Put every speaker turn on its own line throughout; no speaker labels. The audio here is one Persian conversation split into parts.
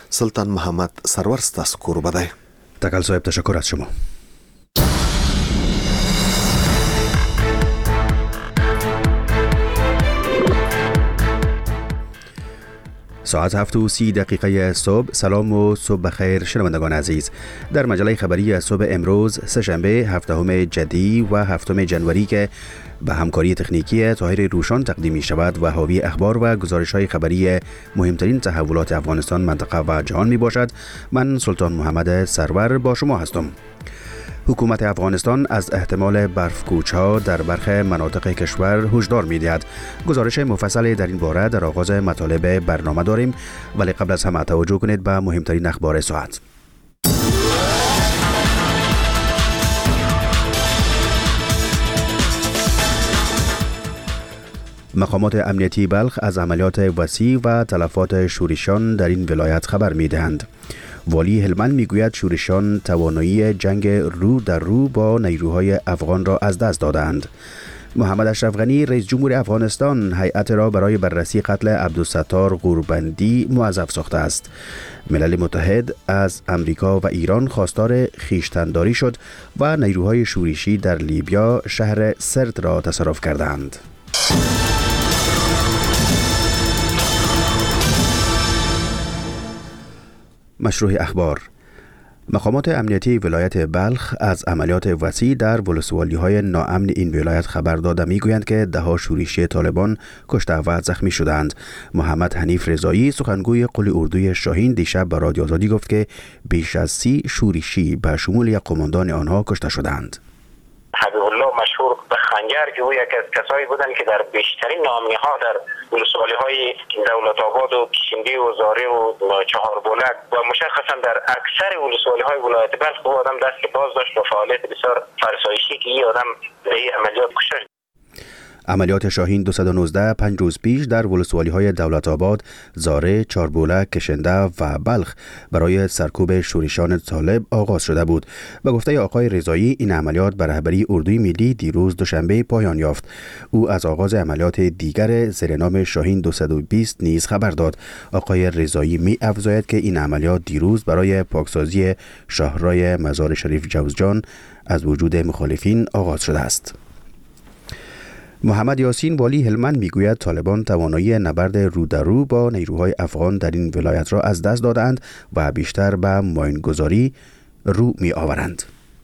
سلطان محمد سرور ستاسو کوربه دی.
تکل صاحب تشکر از شما. ساعت 7:30 صبح. سلام و صبح بخیر شنوندگان عزیز. در مجله خبری صبح امروز سه‌شنبه 7 جدی و 7 جنوری که به همکاری تکنیکی طاهر روشان تقدیم می شود و حاوی اخبار و گزارش های خبری مهمترین تحولات افغانستان، منطقه و جهان می باشد. من سلطان محمد سرور با شما هستم. حکومت افغانستان از احتمال برفکوچ‌ها در برخی مناطق کشور هشدار می‌دهد. گزارش مفصلی در این باره در آغاز مطالب برنامه داریم، ولی قبل از همه توجه کنید به مهمترین اخبار ساعت. مقامات امنیتی بلخ از عملیات وسیع و تلفات شورشیان در این ولایت خبر می‌دهند. والی هلمند میگوید شورشیان توانایی جنگ رو در رو با نیروهای افغان را از دست دادند. محمد اشرف غنی رئیس جمهور افغانستان هیئت را برای بررسی قتل عبدالستار غوربندی موظف ساخته است. ملل متحد از امریکا و ایران خواستار خویشتن‌داری شد و نیروهای شورشی در لیبیا شهر سرت را تصرف کردند. مشروع اخبار. مقامات امنیتی ولایت بلخ از عملیات وسیع در ولسوالی‌های ناامن این ولایت خبر داده می‌گویند که ده‌ها شورشی طالبان کشته و زخمی شدند. محمد حنیف رضایی سخنگوی قل اردوی شاهین دیشب به رادیو آزادی گفت که بیش از 30 شورشی به شمول یک قماندان آنها کشته شدند.
حبیب الله مشهور به خنجر که او یک از کسایی بودند که در بیشترین نامه‌ها در ولسوالی‌های دولت آباد و کشندی و زاره و چهاربلک و مشخصا در اکثر ولسوالی‌های ولایت بلخ او آدم دست باز داشت و فعالیت بسیار فرسایشی که این آدم به این عملیات کشته.
عملیات شاهین 219 5 روز پیش در ولسوالی‌های دولت آباد، زاره، چهاربلک، کشنده و بلخ برای سرکوب شورشیان طالب آغاز شده بود. به گفته آقای رضایی این عملیات به رهبری اردوی ملی دیروز دوشنبه پایان یافت. او از آغاز عملیات دیگر زیر نام شاهین 220 نیز خبر داد. آقای رضایی می افزاید که این عملیات دیروز برای پاکسازی شاهراه مزار شریف جوزجان از وجود مخالفین آغاز شده است. محمد یاسین والی هلمند میگوید طالبان توانایی نبرد رو در رو با نیروهای افغان در این ولایت را از دست دادند و بیشتر به ماینگذاری رو می آورند.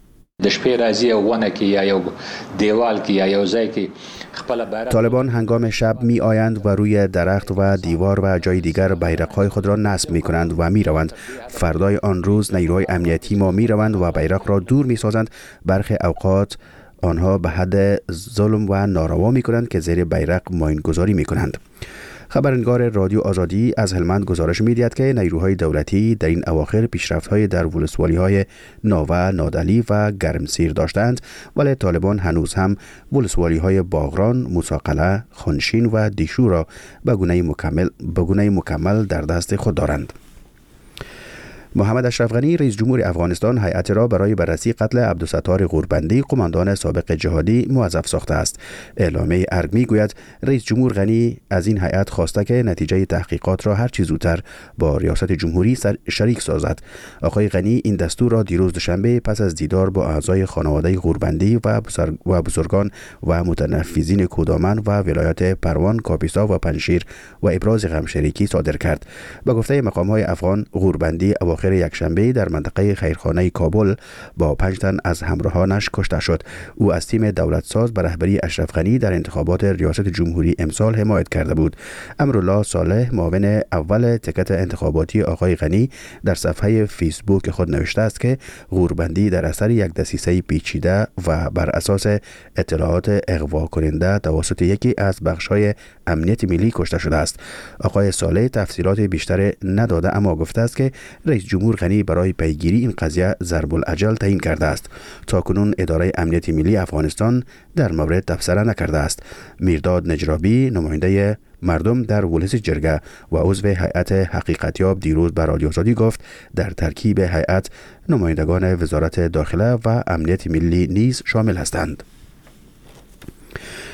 طالبان هنگام شب می آیند و روی درخت و دیوار و جای دیگر بیرق‌های خود را نصب می کنند و می روند. فردای آن روز نیروهای امنیتی ما می روند و بیرق را دور می سازند. برخی اوقات آنها به حد ظلم و ناروا می کنند که زیر بیرق ماینگذاری می کنند. خبرنگار رادیو آزادی از هلمند گزارش می دهد که نیروهای دولتی در این اواخر پیشرفت‌های در ولسوالی‌های ناوه، نادعلی و گرمسیر داشتند، ولی طالبان هنوز هم ولسوالی‌های باغران، موسی-قلعه، خانشین و دیشو را به گونه مکمل در دست خود دارند. محمد اشرف غنی رئیس جمهور افغانستان هیئت را برای بررسی قتل عبدالستار غوربندی قماندان سابق جهادی موظف ساخته است. اعلامیه ارگ میگوید رئیس جمهور غنی از این هیئت خواسته که نتیجه تحقیقات را هر چه زودتر با ریاست جمهوری شریک سازد. آقای غنی این دستور را دیروز دوشنبه پس از دیدار با اعضای خانواده غوربندی و بزرگان و متنفذین کودامن و ولایت پروان، کاپیسا و پنجشیر و ابراز غمشریکی صادر کرد. به گفته مقام‌های افغان، غوربندی اواخر یکشنبه در منطقه خیرخانه کابل با 5 تن از همراهانش کشته شد. او از تیم دولت ساز به رهبری اشرف غنی در انتخابات ریاست جمهوری امسال حمایت کرده بود. امرالله صالح معاون اول تکت انتخاباتی آقای غنی در صفحه فیسبوک خود نوشته است که غوربندی در اثر یک دسیسه پیچیده و بر اساس اطلاعات اغوا کننده توسط یکی از بخش‌های امنیت ملی کشته شده است. آقای صالح تفصیلات بیشتر نداده، اما گفته است که رئیس جمهور غنی برای پیگیری این قضیه ضرب الاجل تعیین کرده است. تاکنون اداره امنیت ملی افغانستان در مورد تبصره نکرده است. میرداد نجرابی نماینده مردم در ولس جرگه و عضو هیئت حقیقتیاب دیروز به رادیو آزادی گفت در ترکیب هیئت نمایندگان وزارت داخله و امنیت ملی نیز شامل هستند.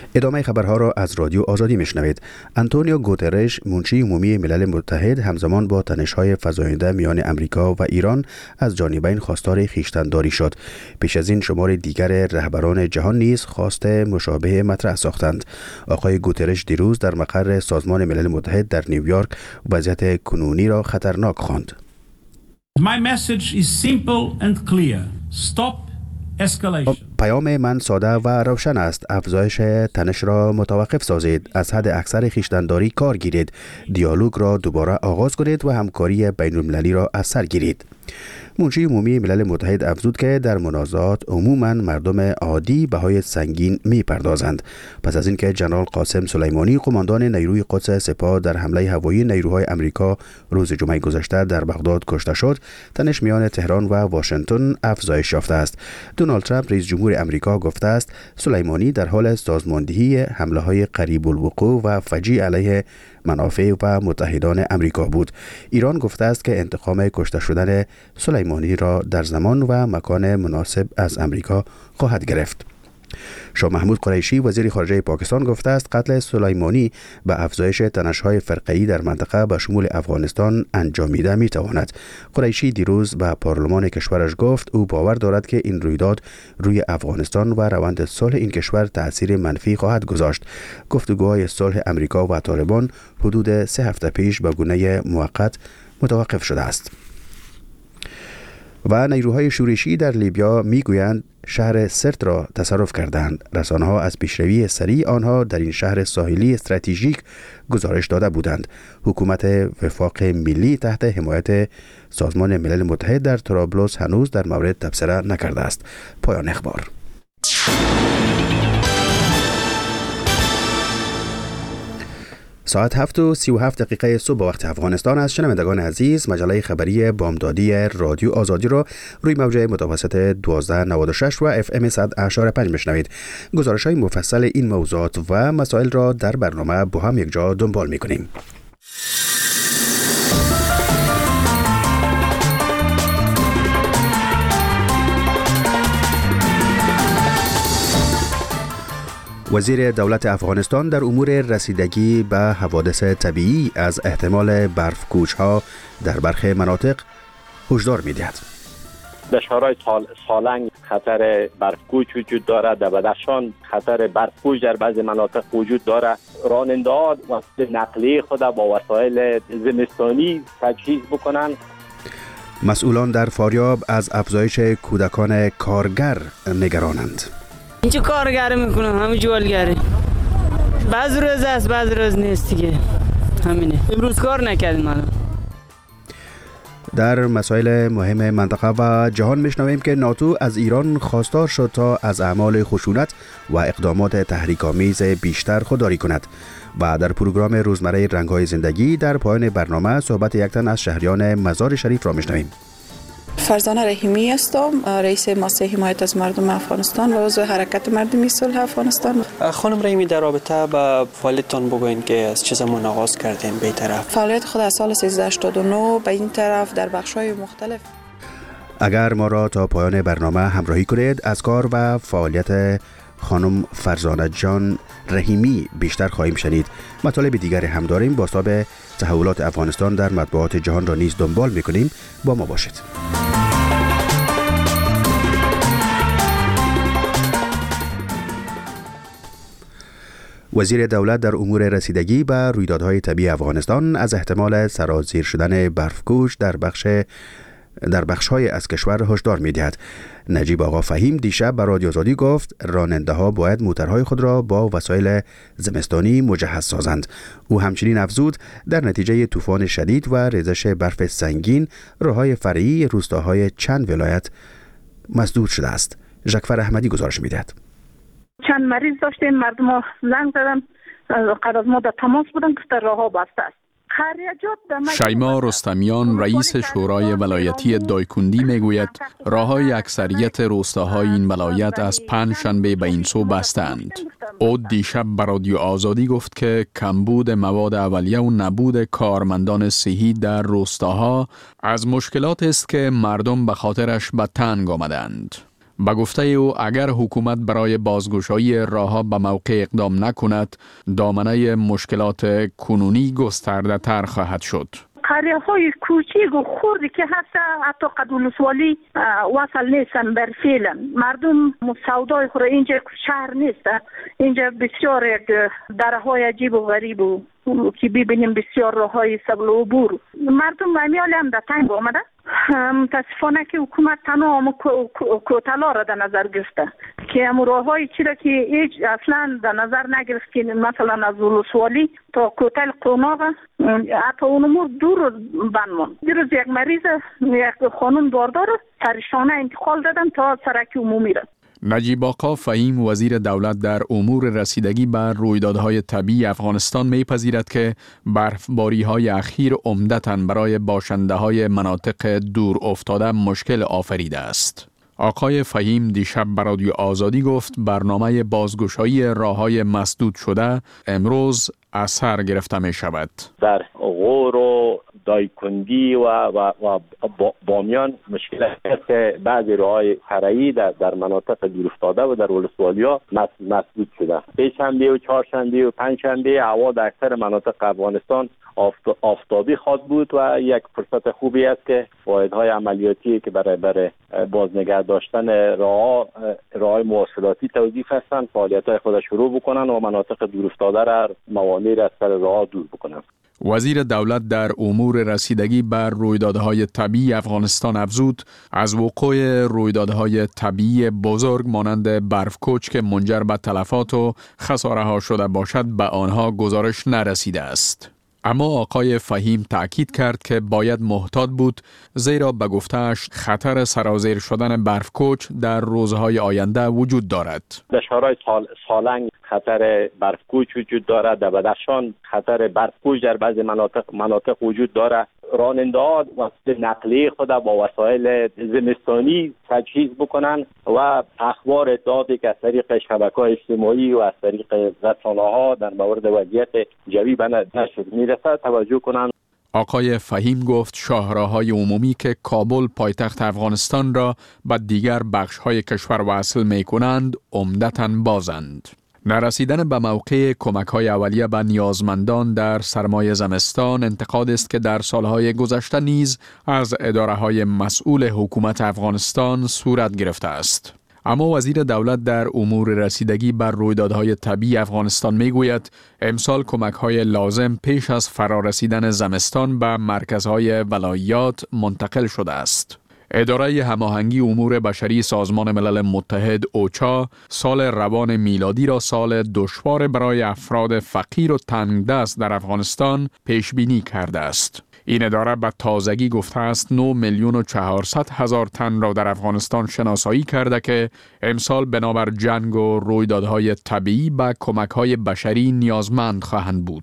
ادامه خبرها را از رادیو آزادی میشنوید. آنتونیو گوترش، منشی عمومی ملل متحد، همزمان با تنش‌های فزاینده میان امریکا و ایران از جانبین خواستار خویشتن‌داری شد. پیش از این شمار دیگر رهبران جهان نیز خواست مشابه مطرح ساختند. آقای گوترش دیروز در مقر سازمان ملل متحد در نیویورک وضعیت کنونی را خطرناک خواند.
My message is simple and clear. Stop escalation.
پیام من ساده و روشن است. افزایش تنش را متوقف سازید. از حد اکثر خویشتن‌داری کار گیرید. دیالوگ را دوباره آغاز کنید و همکاری بین‌المللی را از سر گیرید. منشی عمومی ملل متحد افزود که در منازعات عموماً مردم عادی بهای سنگین می‌پردازند. پس از اینکه جنرال قاسم سلیمانی، قماندان نیروی قدس سپاه، در حمله هوایی نیروهای امریکا روز جمعه گذشته در بغداد کشته شد، تنش میان تهران و واشنگتن افزایش یافته است. دونالد ترامپ رئیس جمهور امریکا گفته است سلیمانی در حال سازماندهی حمله‌های قریب الوقوع و فجیع علیه منافع و متحدان امریکا بود. ایران گفته است که انتقام کشته شدن سلیمانی را در زمان و مکان مناسب از امریکا خواهد گرفت. شاه محمود قریشی وزیر خارجه پاکستان گفته است قتل سلیمانی به افزایش تنش‌های فرقه‌ای در منطقه به شمول افغانستان انجامیده می‌تواند. قریشی دیروز به پارلمان کشورش گفت او باور دارد که این رویداد روی افغانستان و روند صلح این کشور تأثیر منفی خواهد گذاشت. گفتگوهای صلح امریکا و طالبان حدود 3 هفته پیش به گونه موقت متوقف شده است. و نیروهای شورشی در لیبیا میگویند شهر سرت را تصرف کردند. رسانه‌ها از پیشروی سریع آنها در این شهر ساحلی استراتژیک گزارش داده بودند. حکومت وفاق ملی تحت حمایت سازمان ملل متحد در طرابلس هنوز در مورد تبصره نکرده است. پایان اخبار. ساعت 7:37 صبح وقت افغانستان است. شنوندگان عزیز، مجله خبری بامدادی رادیو آزادی را روی موج متوسط 1296 و FM 100.5 میشنوید. گزارش‌های مفصل این موضوعات و مسائل را در برنامه با هم یک جا دنبال می‌کنیم. وزیر دولت افغانستان در امور رسیدگی به حوادث طبیعی از احتمال برف‌کوچ‌ها در برخی مناطق هشدار می‌دهد.
در شهرهای سالنگ خطر برف‌کوچ وجود دارد، در بدخشان خطر برف‌کوچ در بعضی مناطق وجود دارد. راننده‌ها وسایل نقلیه خود با وسایل زمستانی تجهیز بکنند.
مسئولان در فاریاب از افزایش کودکان کارگر نگرانند.
اینجا کارگر میکنم، همه جوالگره. بعض روز است، بعض روز نیست دیگه. همینه. امروز کار نکردیم من.
در مسائل مهم منطقه و جهان میشنویم که ناتو از ایران خواستار شد تا از اعمال خشونت و اقدامات تحریک‌آمیز بیشتر خودداری کند. و در پروگرام روزمره رنگ‌های زندگی در پایان برنامه صحبت یک تن از شهریان مزار شریف را میشنویم.
فرزانه رحیمی هستم، رئیس مؤسسه حمایت از مردم افغانستان و عضو حرکت مردمی صلح افغانستان.
خانم رحیمی، در رابطه با فعالیتتان بگوین که از چه زمان آغاز کردین به این طرف؟
فعالیت خود از سال 1389 به این طرف در بخش‌های مختلف.
اگر ما را تا پایان برنامه همراهی کنید، از کار و فعالیت خانم فرزانه جان رحیمی بیشتر خواهیم شنید. مطالب دیگر هم داریم. بازتاب تحولات افغانستان در مطبوعات جهان را نیز دنبال می‌کنیم. با ما باشید. وزیر دولت در امور رسیدگی به رویدادهای طبیعی افغانستان از احتمال سرازیر شدن برف‌کوچ در بخش‌های از کشور هشدار می‌دهد. نجیب آقا فهیم دیشب به رادیو آزادی گفت راننده‌ها باید موترهای خود را با وسایل زمستانی مجهز سازند. او همچنین افزود در نتیجه طوفان شدید و ریزش برف سنگین راه‌های فرعی روستاهای چند ولایت مسدود شده است. ژکفر احمدی گزارش می‌دهد.
چند مریض داشتیم، مردم ها زنگ زدن، قبل از ما در تماس بودن که راه‌ها بسته است.
شیما رستمیان رئیس شورای ولایتی دایکندی میگوید راه‌های اکثریت روستاهای این ولایت از پنجشنبه به این سو بستند. او دیشب به رادیو آزادی گفت که کمبود مواد اولیه و نبود کارمندان صحی در روستاها از مشکلات است که مردم به خاطرش به تنگ آمدند. با گفته او اگر حکومت برای بازگشایی راه‌ها به موقع اقدام نکند، دامنه مشکلات کنونی گسترده تر خواهد شد.
قریه های کوچیک و خوردی که هست حتی قد ولسوالی وصل نیستن بر فعلا. مردم سودای خور اینجا شهر نیست. اینجا بسیار دره های عجیب و غریب و که ببینیم بسیار راه های سبل و عبور. مردم امیال هم در تنگ آمده. متاسفانه که حکومت تنها کوتلا را در نظر گرفته که هم راه های چی را که هیچ اصلا در نظر نگرفت که مثلا از ولسوالی تا کوتل قوناغ حتی اون امور دور بند ماند. دیروز یک مریض یک خانم باردار سرشانه انتقال دادن تا سرک عمومی را.
نجیب آقا فهیم وزیر دولت در امور رسیدگی بر رویدادهای طبیعی افغانستان می‌پذیرد که برفباری‌های اخیر عمدتاً برای باشنده‌های مناطق دور افتاده مشکل آفریده است. آقای فهیم دیشب بر رادیو آزادی گفت برنامه بازگشایی راه‌های مسدود شده امروز اثر گرفته می شود.
در غور و دایکندی و بامیان مشکل است که بعضی راه‌های فرعی در مناطق دورافتاده و در ولسوالی‌ها مسدود شده. سه‌شنبه و چهارشنبه و پنجشنبه هوا در اکثر مناطق افغانستان آفتابی خواهد بود و یک فرصت خوبی است که واحدهای عملیاتی که برای بازنگه داشتن راه‌های مواصلاتی توظیف هستند فعالیت‌های خود شروع بکنن و مناطق دورافتاده را موانعی را از سر راه دور بکنن.
وزیر دولت در امور رسیدگی بر رویدادهای طبیعی افغانستان افزود از وقوع رویدادهای طبیعی بزرگ مانند برفکوچ که منجر به تلفات و خساره‌ها شده باشد به آنها گزارش نرسیده است. اما آقای فهیم تأکید کرد که باید محتاط بود زیرا به گفته‌اش خطر سرازیر شدن برفکوچ در روزهای آینده وجود دارد.
در شهرهای سالنگ خطر برفکوچ وجود دارد، در بدخشان خطر برفکوچ در بعضی مناطق وجود دارد. راننده‌ها وسیله نقلیه خود با وسایل زمستانی تجهیز بکنن و اخبار اطلاعاتی که از طریق شبکه‌های اجتماعی و از طریق رسانه‌ها در مورد وضعیت جوی به نشر میرسد توجه کنند.
آقای فهیم گفت شاهراه‌های عمومی که کابل پایتخت افغانستان را به دیگر بخش‌های کشور وصل می‌کنند عمدتاً بازند. نرسیدن به موقع کمک‌های اولیه به نیازمندان در سرمای زمستان انتقاد است که در سالهای گذشته نیز از اداره‌های مسئول حکومت افغانستان صورت گرفته است. اما وزیر دولت در امور رسیدگی بر رویدادهای طبیعی افغانستان میگوید امسال کمک‌های لازم پیش از فرارسیدن زمستان به مرکزهای ولایات منتقل شده است. اداره هماهنگی امور بشری سازمان ملل متحد اوچا سال روان میلادی را سال دشوار برای افراد فقیر و تنگدست در افغانستان پیش بینی کرده است. این اداره به تازگی گفته است 9,400,000 تن را در افغانستان شناسایی کرده که امسال بنابر جنگ و رویدادهای طبیعی به کمک‌های بشری نیازمند خواهند بود.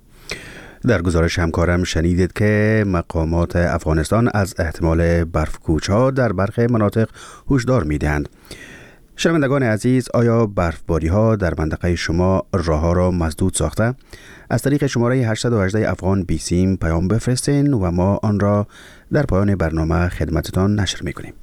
در گزارش همکارم شنیدید که مقامات افغانستان از احتمال برفکوچ‌ها در برخی مناطق هشدار می‌دهند. شنوندگان عزیز، آیا برفباری‌ها در منطقه شما راه‌ها را مسدود ساخته؟ از طریق شماره 818 افغان بیسیم پیام بفرستین و ما آن را در پایان برنامه خدمتتان نشر می‌کنیم.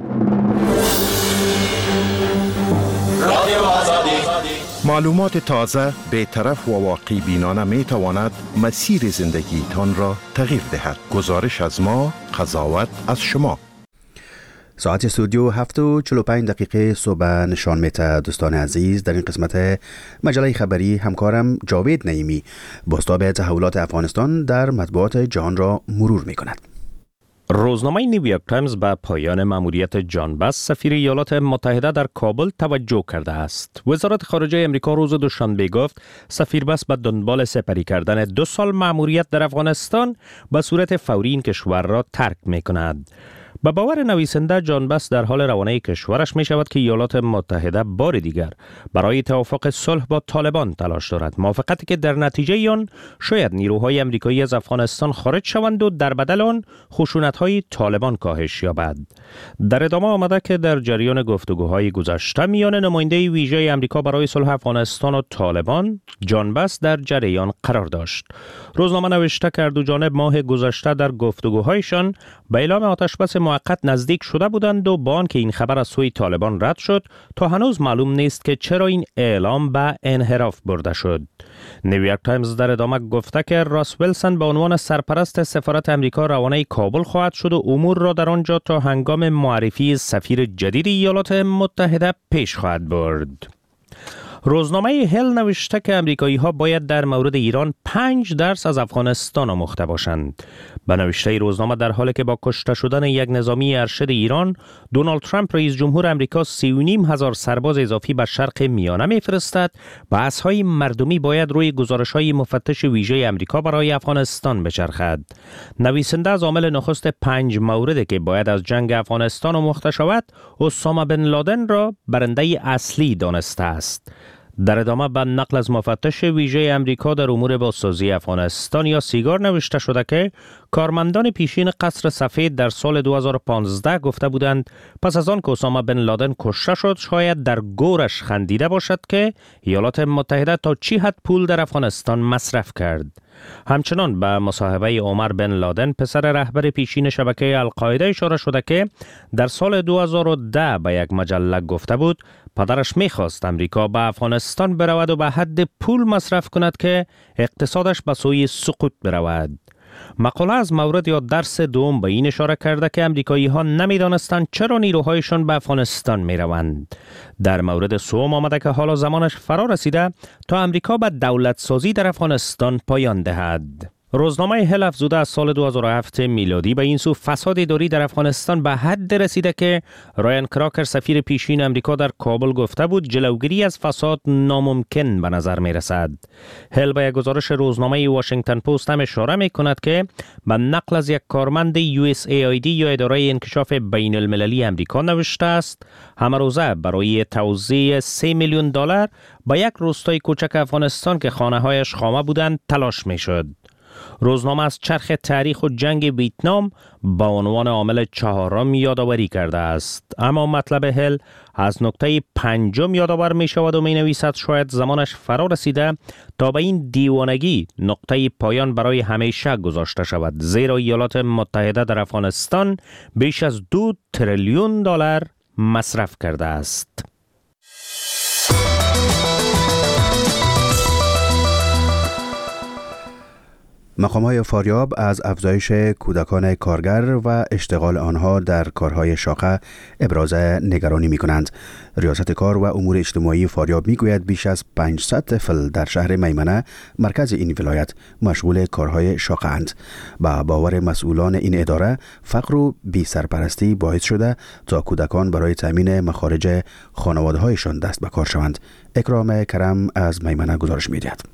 معلومات تازه، بی‌طرف و واقع بینانه می تواند مسیر زندگی تان را تغییر دهد. گزارش از ما، قضاوت از شما.
ساعت استودیو 7:45 صبح نشان میده. دوستان عزیز، در این قسمت مجله خبری همکارم جاوید نعیمی بازتاب تحولات افغانستان در مطبوعات جهان را مرور می کند.
روزنامه نیویورک تایمز به پایان مأموریت جان باس سفیر ایالات متحده در کابل توجه کرده است. وزارت خارجه امریکا روز دوشنبه گفت سفیر باس به دنبال سپری کردن 2 سال مأموریت در افغانستان به صورت فوری این کشور را ترک می کند. به باور نویسنده، جان باس در حال روانه کشورش می شود که ایالات متحده بار دیگر برای توافق صلح با طالبان تلاش دارد، موافقتی که در نتیجه آن شاید نیروهای امریکایی از افغانستان خارج شوند و در بدل آن خشونت‌های طالبان کاهش یابد. در ادامه آمده که در جریان گفتگوهای گذشته میان نماینده ویژه امریکا برای صلح افغانستان و طالبان، جان باس در جریان قرار داشت. روزنامه نوشته که دو جانب ماه گذشته در گفتگوهایشان به اعلام آتشبس موقت نزدیک شده بودند و با آنکه این خبر از سوی طالبان رد شد تا هنوز معلوم نیست که چرا این اعلام به انحراف برده شد. نیویورک تایمز در ادامه گفته که راس ویلسون به عنوان سرپرست سفارت امریکا روانه کابل خواهد شد و امور را در آنجا تا هنگام معرفی سفیر جدید ایالات متحده پیش خواهد برد. روزنامه هل نوشته که امریکایی ها باید در مورد ایران 5 درس از افغانستان آموخته باشند. به نوشته روزنامه در حالی که با کشته شدن یک نظامی ارشد ایران، دونالد ترامپ رئیس جمهور امریکا 3,500 سرباز اضافی به شرق میانه میفرستد، بحث‌های مردمی باید روی گزارش‌های مفتش ویژه امریکا برای افغانستان بچرخد. نویسنده از عامل نخست 5 موردی که باید از جنگ افغانستان آموخته شود، اسامه بن لادن را برنده اصلی دانسته است. در ادامه به نقل از مفتش ویژه امریکا در امور بازسازی افغانستان یا سیگار نوشته شده که کارمندان پیشین قصر سفید در سال 2015 گفته بودند پس از آن که اسامه بن لادن کشته شد شاید در گورش خندیده باشد که ایالات متحده تا چی حد پول در افغانستان مصرف کرد. همچنان به مصاحبه عمر بن لادن پسر رهبر پیشین شبکه القاعده اشاره شده که در سال 2010 به یک مجله گفته بود پدرش میخواست امریکا به افغانستان برود و به حد پول مصرف کند که اقتصادش به سوی سقوط برود. مقاله از مورد یا درس دوم به این اشاره کرده که امریکایی ها نمیدانستند چرا نیروهایشان به افغانستان می روند. در مورد سوم آمده که حالا زمانش فرا رسیده تا امریکا به دولت سازی در افغانستان پایان دهد. روزنامه هل افزوده از سال 2007 میلادی به این سو فساد اداری در افغانستان به حد رسیده که رایان کراکر سفیر پیشین امریکا در کابل گفته بود جلوگیری از فساد ناممکن به نظر می رسد. هل به یک گزارش روزنامه واشنگتن پست هم اشاره می کند که به نقل از یک کارمند USAID یا اداره انکشاف بین المللی امریکا نوشته است همه روزه برای توزیع $3 میلیون به یک روستای کوچک افغانستان که خانه هایش خامه بودند تلاش می شد. روزنامه از چرخ تاریخ و جنگ ویتنام با عنوان عامل 4 یادآوری کرده است. اما مطلب هل از نکته 5 یادآور می شود و می نویسد شاید زمانش فرا رسیده تا به این دیوانگی نقطه پایان برای همیشه گذاشته شود، زیرا ایالات متحده در افغانستان بیش از $2 تریلیون مصرف کرده است.
مقام‌های فاریاب از افزایش کودکان کارگر و اشتغال آنها در کارهای شاقه ابراز نگرانی می‌کنند. ریاست کار و امور اجتماعی فاریاب می‌گوید بیش از 500 طفل در شهر میمنه مرکز این ولایت مشغول کارهای شاقه اند. با باور مسئولان این اداره فقر و بی سرپرستی باعث شده تا کودکان برای تامین مخارج خانواده‌هایشان دست به کار شوند. اکرام کرم از میمنه گزارش می‌دهد.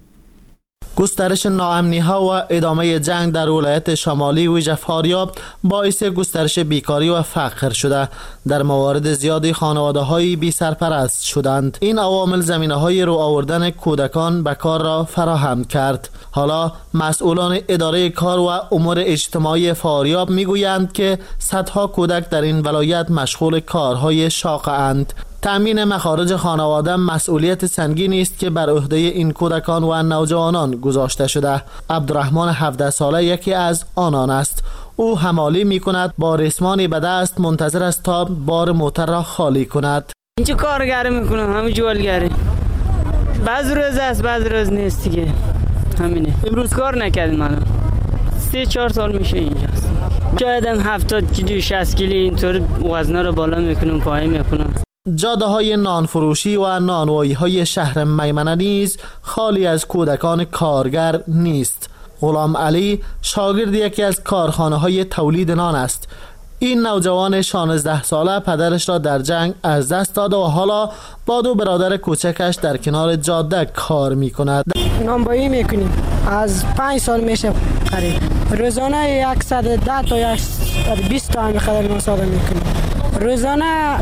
گسترش ناامنی ها و ادامه جنگ در ولایت شمالی ویژه فاریاب باعث گسترش بیکاری و فقر شده. در موارد زیادی خانواده های بی سرپرست شدند. این عوامل زمینه های رو آوردن کودکان به کار را فراهم کرد. حالا مسئولان اداره کار و امور اجتماعی فاریاب میگویند که صدها کودک در این ولایت مشغول کارهای شاقه اند. تأمین مخارج خانواده مسئولیت سنگینی است که بر عهده این کودکان و نوجوانان گذاشته شده. عبدالرحمن 17 ساله یکی از آنان است. او حمالی می کند، با ریسمانی به دست منتظر است تا بار موتر را خالی کند.
اینجا کارگری میکنم، همه جوالگری. بعض روز است بعض روز نیست دیگه. همینه. امروز کار نکردیم من. 3-4 سال میشه اینجاست. شاید 70 کیلو 60 کیلو اینطور وزنا رو بالا میکنم پایین میکنم.
جاده های نانفروشی و نانوایی های شهر میمنه نیز خالی از کودکان کارگر نیست. غلام علی شاگرد یکی از کارخانه های تولید نان است. این نوجوان 16 ساله پدرش را در جنگ از دست داد و حالا با 2 برادر کوچکش در کنار جاده کار می کند.
نانبایی میکنیم از 5 سال میشه قریب. روزانه 110 تا 120 تا همین خدر مسابقه میکنیم. روزانه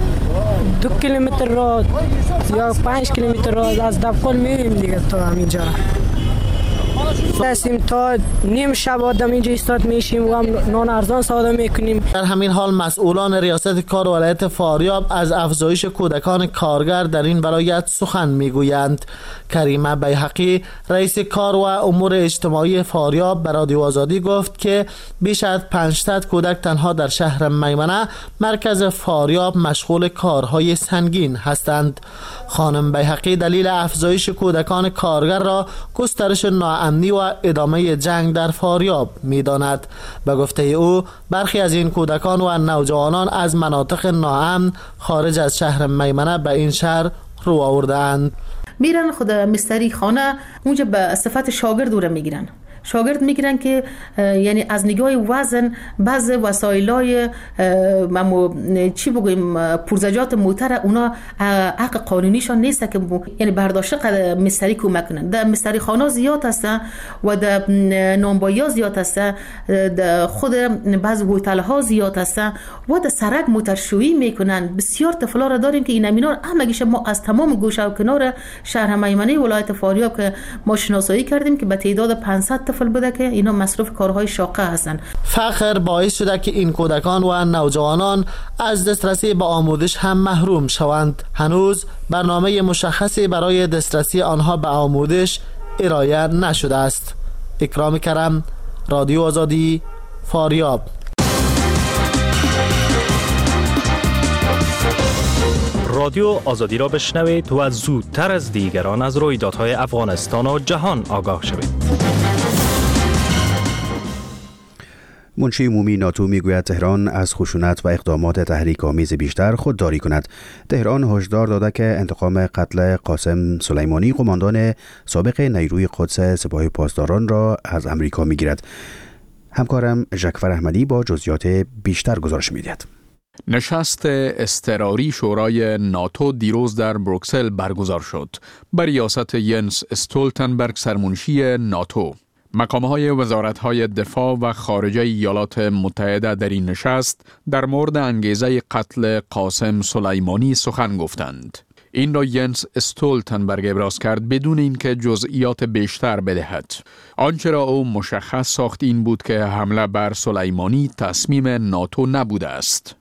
2 کیلومتر راه یا 5 کیلومتر راه از دبقل میریم دیگه تا همینجا. هستیم تا نیم شب آدم اینجا استاد میشیم و هم نان ارزان ساده میکنیم.
در همین حال مسئولان ریاست کار ولایت فاریاب از افزایش کودکان کارگر در این ولایت سخن میگویند. کریمه بیحقی رئیس کار و امور اجتماعی فاریاب به رادیو آزادی گفت که بیش از 500 کودک تنها در شهر میمنه مرکز فاریاب مشغول کارهای سنگین هستند. خانم بیحقی دلیل افزایش کودکان کارگر را گسترش ناامنی و ادامه جنگ در فاریاب می‌داند. به گفته او برخی از این کودکان و نوجوانان از مناطق ناامن خارج از شهر میمنه به این شهر رو آورده‌اند.
میرن خود مستری خانه اونجا به صفت شاگرد رو میگیرن. شاگرد میگیرن که یعنی از نگاه وزن بعض وسایلای چی بگویم پرزجات موتر اونا حق قانونیشان نیست که یعنی برداشته مستری کمک کنن. در مستری خانه زیاد هستن و در نانبایی ها زیاد هستن، در خود بعض هتل ها زیاد هستن و در سرک موترشویی میکنن. بسیار طفلا را داریم که این امینار همگیش ما از تمام گوشه و کنار شهر میمنه ولایت فاریاب که ما شناسایی کردیم که به تعداد 500 طفل بوده که اینا مصروف کارهای شاقه هستن.
فقر باعث شده که این کودکان و نوجوانان از دسترسی به آموزش هم محروم شوند. هنوز برنامه مشخصی برای دسترسی آنها به آموزش ارائه نشده است. اکرام کرم، رادیو آزادی، فاریاب.
رادیو آزادی را بشنوید و زودتر از دیگران از رویدادهای افغانستان و جهان آگاه شوید.
منشی عمومی ناتو میگوید تهران از خشونت و اقدامات تحریک‌آمیز بیشتر خودداری کند. تهران هشدار داده که انتقام قتل قاسم سلیمانی قماندان سابق نیروی قدس سپاه پاسداران را از امریکا میگیرد. همکارم ژکفر احمدی با جزئیات بیشتر گزارش میدهد.
نشست اضطراری شورای ناتو دیروز در بروکسل برگزار شد. بر ریاست ینس استولتنبرگ سرمنشی ناتو. مقام‌های وزارت‌های دفاع و خارجه ایالات متحده در این نشست در مورد انگیزه قتل قاسم سلیمانی سخن گفتند. این را ینس استولتنبرگ ابراز کرد بدون اینکه جزئیات بیشتر بدهد. آنچه را او مشخص ساخت این بود که حمله بر سلیمانی تصمیم ناتو نبوده است.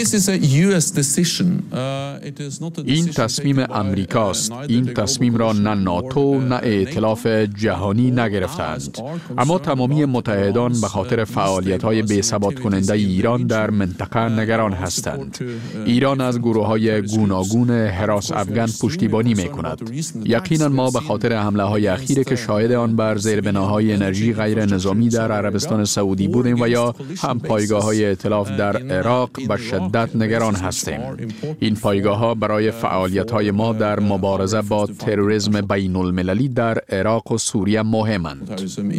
این تصمیم امریکاست. این تصمیم را نه ناتو نه ائتلاف جهانی نگرفتند. اما تمامی متحدان به خاطر فعالیت‌های بی‌ثبات کننده ایران در منطقه نگران هستند. ایران از گروه‌های گوناگون هراس افغان پشتیبانی می‌کند. یقینا ما به خاطر حمله‌های اخیر که شاهد آن بر زیربناهای انرژی غیر نظامی در عربستان سعودی بودیم و یا هم پایگاه‌های ائتلاف در عراق به شدت نگران هستیم. این پایگاه‌ها برای فعالیت‌های ما در مبارزه با تروریسم بین‌المللی در عراق و سوریه مهمند.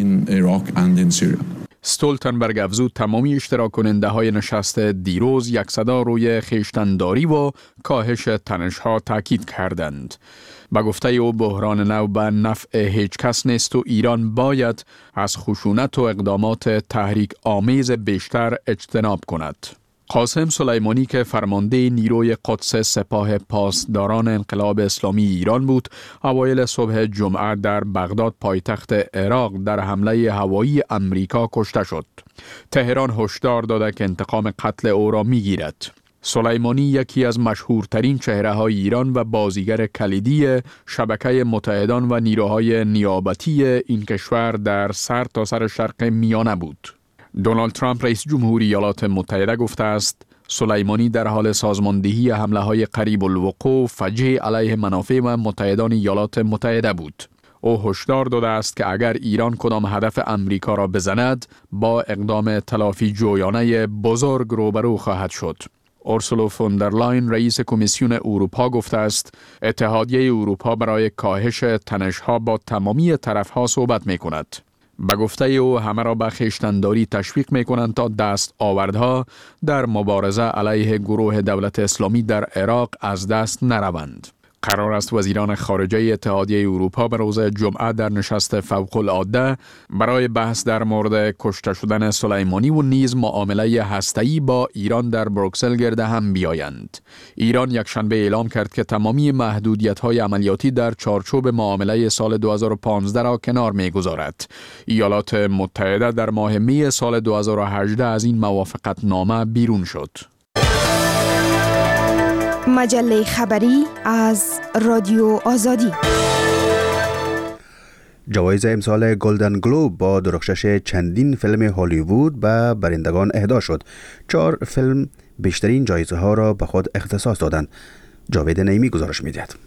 استولتنبرگ افزود تمامی اشتراک کننده های نشست دیروز یک صدا روی خویشتن‌داری و کاهش تنش‌ها تاکید کردند. با گفته او بحران نو به نفع هیچ کس نیست و ایران باید از خشونت و اقدامات تحریک آمیز بیشتر اجتناب کند. قاسم سلیمانی که فرمانده نیروی قدس سپاه پاسداران انقلاب اسلامی ایران بود، اوایل صبح جمعه در بغداد پایتخت عراق در حمله هوایی امریکا کشته شد. تهران هشدار داده که انتقام قتل او را می‌گیرد. سلیمانی یکی از مشهورترین چهره‌های ایران و بازیگر کلیدی شبکه متحدان و نیروهای نیابتی این کشور در سرتاسر شرق میانه بود. دونالد ترامپ رئیس جمهوری ایالات متحده گفته است سلیمانی در حال سازماندهی حمله‌های قریب الوقوع فجیع علیه منافع و متحدان ایالات متحده بود. او هشدار داده است که اگر ایران کدام هدف امریکا را بزند با اقدام تلافی جویانه بزرگ روبرو خواهد شد. اورسولا فون در لاین رئیس کمیسیون اروپا گفته است اتحادیه اروپا برای کاهش تنش‌ها با تمامی طرف‌ها صحبت می‌کند. به گفته او همه را به خویشتن‌داری تشویق می‌کنند تا دست آوردها در مبارزه علیه گروه دولت اسلامی در عراق از دست نروند. قرار است وزیران خارجه اتحادیه اروپا به روز جمعه در نشست فوق العاده برای بحث در مورد کشته شدن سلیمانی و نیز معامله هسته‌ای با ایران در بروکسل گرد هم بیایند. ایران یکشنبه اعلام کرد که تمامی محدودیت‌های عملیاتی در چارچوب معامله سال 2015 را کنار می‌گذارد. ایالات متحده در ماه می سال 2018 از این موافقت نامه بیرون شد.
مجله خبری از رادیو آزادی.
جوایز امسال گلدن گلوب با درخشش چندین فیلم هالیوود به برندگان اهدا شد. 4 فیلم بیشترین جایزه ها را به خود اختصاص دادند. جاوید نعیمی گزارش می‌دهد.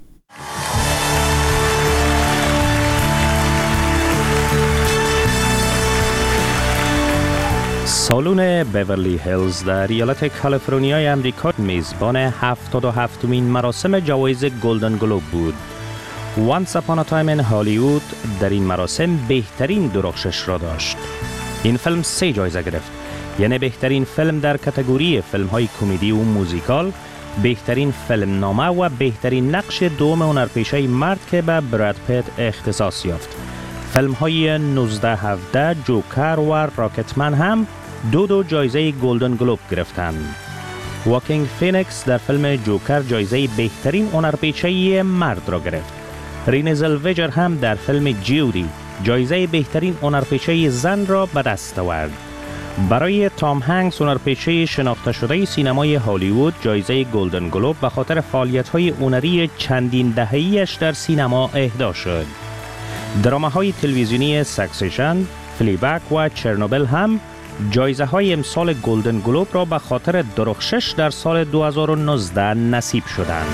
سالن بیورلی هیلز در ایالت کالیفرنیای امریکا میزبان 77مین مراسم جوایز گلدن گلوب بود. Once Upon a Time in Hollywood در این مراسم بهترین درخشش را داشت. این فیلم 3 جایزه گرفت، یعنی بهترین فیلم در کاتگوری فیلم‌های کمدی و موزیکال، بهترین فیلم نامه و بهترین نقش دوم هنرپیشه مرد که به براد پیت اختصاص یافت. فیلم‌های 1917 جوکر و راکتمن هم دو جایزه گلدن گلوب گرفتند. واکینگ فینیکس در فیلم جوکر جایزه بهترین هنرپیشه مرد را گرفت. رینه زلویجر هم در فیلم جیودی جایزه بهترین هنرپیشه زن را به دست آورد. برای تام هنگس هنرپیشه شناخته شده سینمای هالیوود جایزه گلدن گلوب به خاطر فعالیت‌های هنری چندین دهه‌ایش در سینما اهدا شد. دراماهای تلویزیونی سکسیشن، فلیبک و چرنوبل هم جایزه های امسال گلدن گلوب را به خاطر درخشش در سال 2019 نصیب شدند.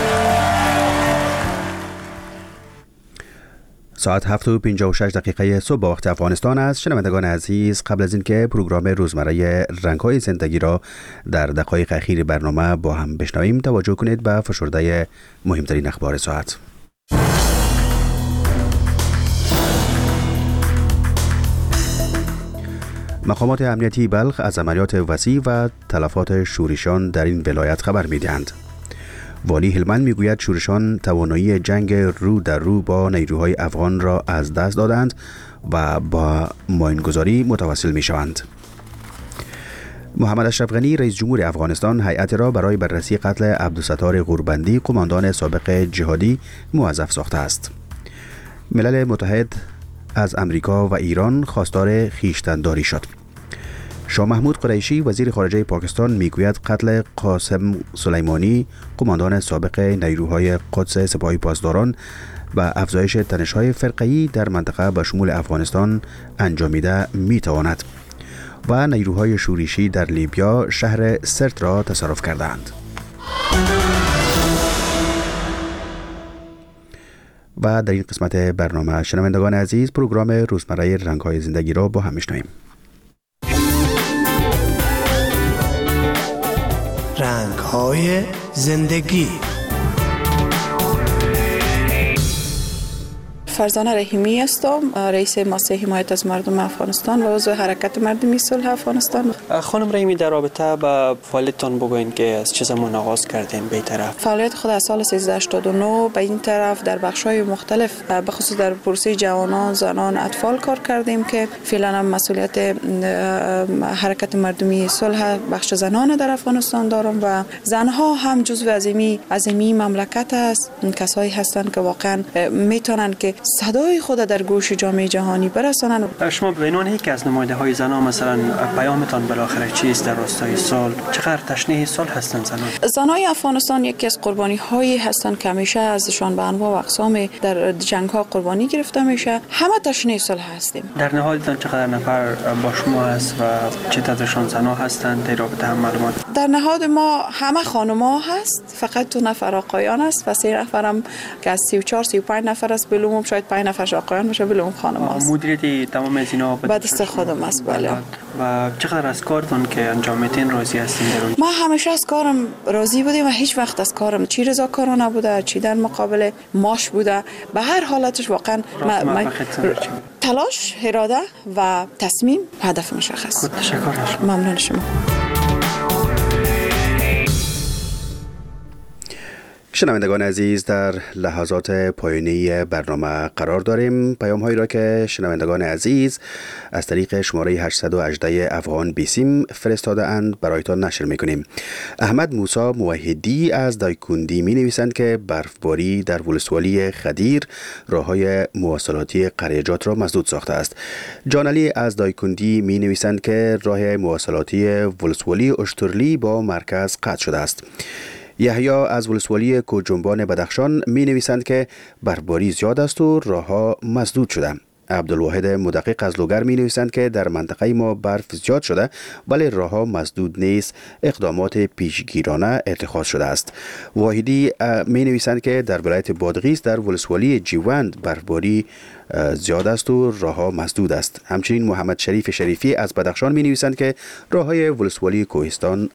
ساعت 7:56 صبح با وقت افغانستان است. شنوندگان عزیز، قبل از اینکه پروگرام روزمره رنگ‌های زندگی را در دقایق اخیر برنامه با هم بشنویم، توجه کنید به فشرده مهمترین اخبار ساعت. مقامات امنیتی بلخ از عملیات وسیع و تلفات شورشیان در این ولایت خبر می‌دهند. والی هلمند میگوید شورشیان توانایی جنگ رو در رو با نیروهای افغان را از دست دادند و با ماینگذاری متوسل می‌شوند. محمد اشرف غنی رئیس جمهور افغانستان هیئت را برای بررسی قتل عبدالستار قوربندی قماندان سابق جهادی موظف ساخته است. ملل متحد از امریکا و ایران خواستار خویشتن‌داری شد. شاه محمود قریشی وزیر خارجه پاکستان میگوید قتل قاسم سلیمانی قماندان سابق نیروهای قدس سپاهی پاسداران و افزایش تنش‌های فرقه‌ای در منطقه به شمول افغانستان انجامیده میتواند و نیروهای شورشی در لیبیا شهر سرت را تصرف کردند. و در این قسمت برنامه شنوندگان عزیز پروگرام روزمره رنگ‌های زندگی را با هم میشنویم.
رنگ‌های زندگی.
فرزانه رحیمی هستم، رئیس مؤسسه حمایت از مردم افغانستان و عضو حرکت مردمی صلح افغانستان.
خانم رحیمی، در رابطه با فعالیتتان بگوین که از چه زمان آغاز کردین به این طرف؟
فعالیت خود از سال 1389 به این طرف در بخش‌های مختلف به خصوص در پروسه جوانان، زنان، اطفال کار کردیم که فعلا هم مسئولیت حرکت مردمی صلح بخش زنان در افغانستان دارم و زنها هم جزو عظیمی مملکت است. کسایی هستند که واقعا میتونن که صدای خود در گوش جامعه جهانی برسانند.
شما به عنوان یکی از نماینده‌های زنان مثلا پیامتان بالاخره چیست در راستای صلح؟ چقدر تشنه صلح هستند زنان؟
زنای افغانستان یکی از قربانی‌هایی هستند که همیشه ازشان به انواع و اقسام در جنگ‌ها قربانی گرفته میشه. همه تشنه صلح هستیم.
در نهادتان چقدر نفر با شما هست و چه تعدادشان زنها هستند؟ در رابطه هم معلومات.
در نهاد ما همه خانم‌ها هست، فقط 2 نفر آقایان است و 3 نفرم که از 34-35 نفر است بلوم شاید 5 نفر آقایان باشه بلوم خانم است.
مدیریت تمام از اینا
به دست خودم است. بله.
و چقدر از کارتون که انجام میدین راضی هستین؟
ما همیشه از کارم راضی بودیم و هیچ وقت از کارم چی رضاکارانه بوده، چی در مقابل ماش بوده، به هر حالتش واقعا تلاش، اراده و تصمیم هدف مشخص.
تشکر.
ممنون شما.
شنوندگان عزیز، در لحظات پایانی برنامه قرار داریم. پیام هایی را که شنوندگان عزیز از طریق شماره 818 افغان بیسیم فرستاده اند برایتان نشر میکنیم. احمد موسی موحدی از دایکندی می نویسند که برفباری در ولسوالی خدیر راههای مواصلاتی قریجات را مسدود ساخته است. جان علی از دایکندی می نویسند که راه مواصلاتی ولسوالی اشترلی با مرکز قطع شده است. یحیی از ولسوالی کوجنبان بدخشان می نویسند که برفباری زیاد است و راهها مسدود شده. عبدالواحد مدقق از لوگر می نویسند که در منطقه ما برف زیاد شده ولی راهها مسدود نیست، اقدامات پیشگیرانه اتخاذ شده است. واحدی می نویسند که در ولایت بادغیس در ولسوالی جیوند برفباری زیاد است و راهها مسدود است. همچنین محمد شریف شریفی از بدخشان می نویسند که راههای ولسوالی کوهستان